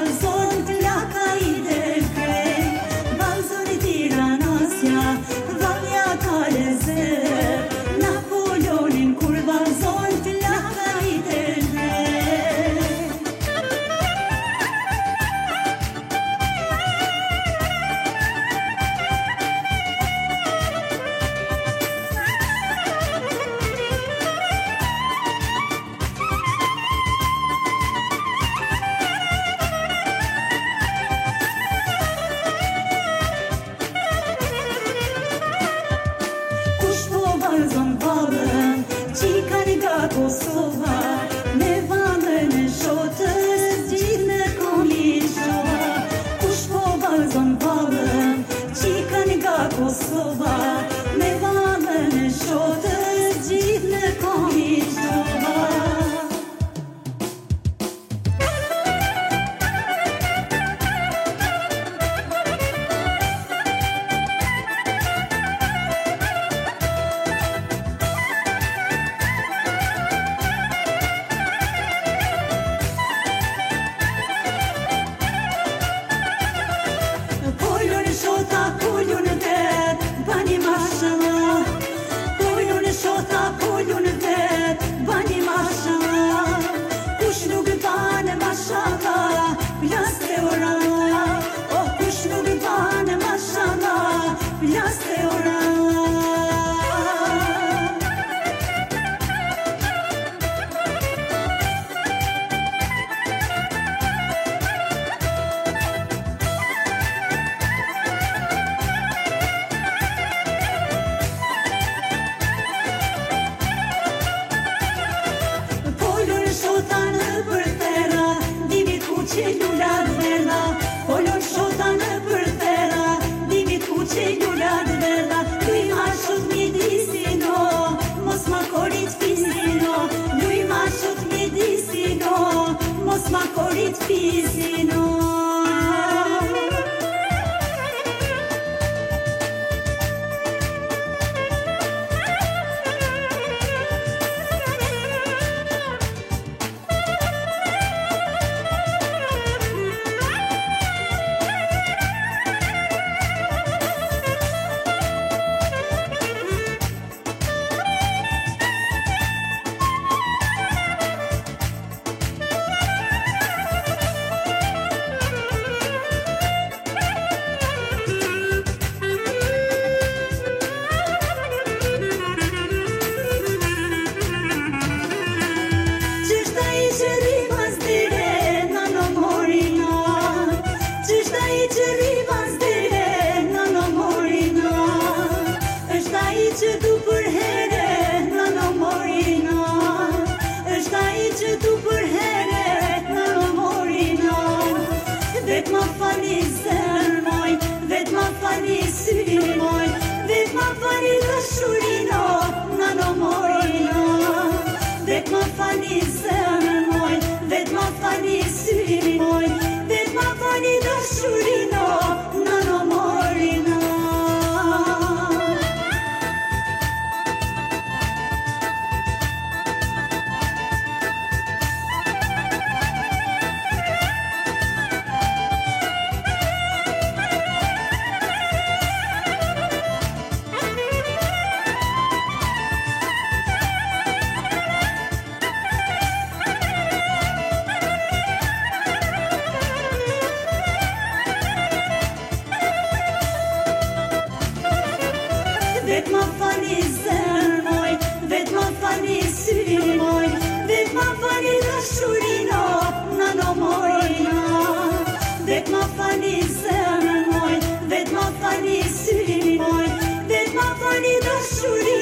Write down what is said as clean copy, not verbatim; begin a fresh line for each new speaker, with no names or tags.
vallëzon plaka I dërgrej, vallëzoni Tiranasja, valja ka lezet, Napoleonin kur vallëzon plaka I dërgrej. Vallëzon vallën, qikan nga Kosova, me vallën e shotës, gjithë në Komishova. Kush po vallëzon vallën, qikan nga Kosova, me vallën e shotës, gjithë në Komishova. Mos ma korit fizino. Vet ma fali zemër moj, vet ma fali syri moj, vet ma fali dashurino, nano morino. Vet ma fali zemër moj, vet ma fali syri moj, vet ma fali dashurino, nano morino. Vet ma fali zemër moj, vet ma fali syri moj, vet ma fali dashurino, nano morino. Vet ma fali zemër moj, vet ma fali syri moj, vet ma fali dashurino.